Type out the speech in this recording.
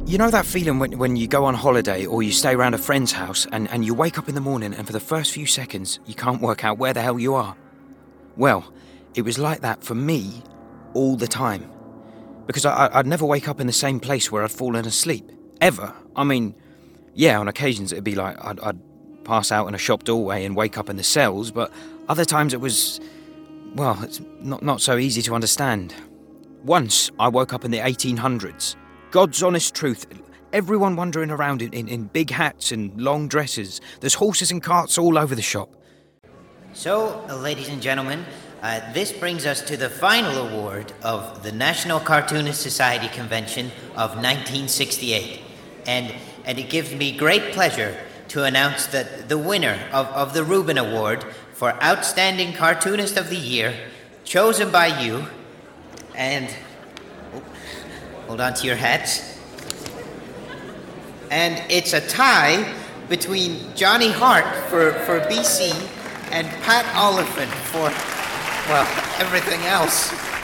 You know that feeling when you go on holiday or you stay around a friend's house and you wake up in the morning and for the first few seconds you can't work out where the hell you are? Well, it was like that for me all the time. Because I'd never wake up in the same place where I'd fallen asleep. Ever. I mean, yeah, on occasions it'd be like I'd pass out in a shop doorway and wake up in the cells, but other times it was, well, it's not so easy to understand. Once I woke up in the 1800s. God's honest truth. Everyone wandering around in big hats and long dresses. There's horses and carts all over the shop. So, ladies and gentlemen, this brings us to the final award of the National Cartoonist Society Convention of 1968. And it gives me great pleasure to announce that the winner of the Reuben Award for Outstanding Cartoonist of the Year, chosen by you, and... hold on to your hats. And it's a tie between Johnny Hart for BC and Pat Oliphant for, well, everything else.